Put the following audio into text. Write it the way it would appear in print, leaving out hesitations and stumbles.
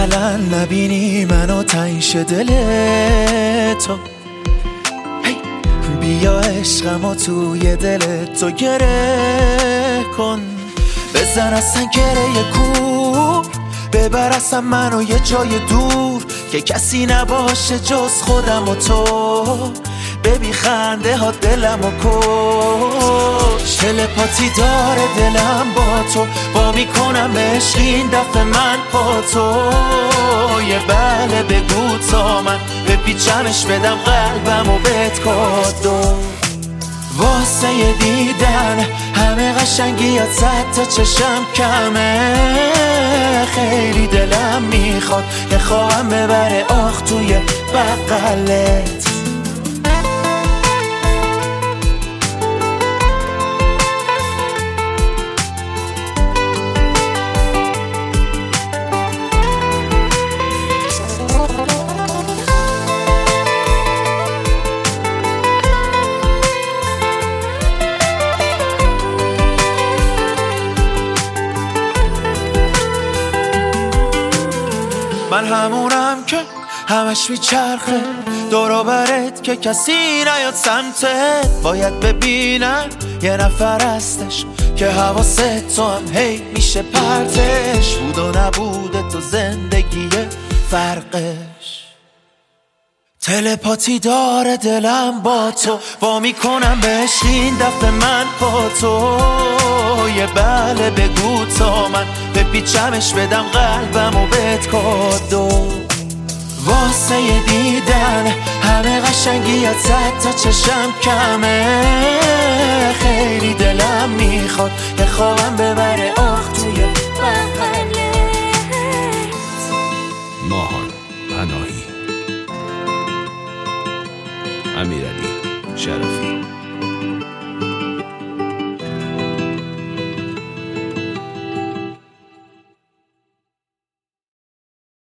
مثلا نبینی منو تنش دل تو. بیا عشقمو توی دل تو گره کن، بزن اصلا گره کور، ببر اصلا منو یه جای دور که کسی نباشه جز خودم و تو. ببین خنده ها دلمو کش، تلپاتی داره دلم با تو، با میکنم عشق این دفعه من با تو. یه بله بگو تا من بپیچمش بدم قلبمو بهت کادو. واسه یه دیدن همه قشنگیات صد تا چشم کمه، خیلی دلم میخواد یه خواهم ببره آخ توی بغلت. من همونم که همش میچرخه دورو برت که کسی نیاد سمتت. باید ببینم یه نفر هستش که حواست تو هم هی میشه پرتش. بود و نبوده تو زندگیه فرقش، تلپاتی داره دلم با تو، با میکنم بهش این دفعه من با تو. یه بله بگو تا من بپیچمش بدم قلبمو بهت کادو. واسه یه دیدن همه قشنگیات صد تا چشم کمه، خیلی دلم میخواد یه خوابم ببره آخ توی بغلت. ماهان پناهی، امیرعلی شرفی.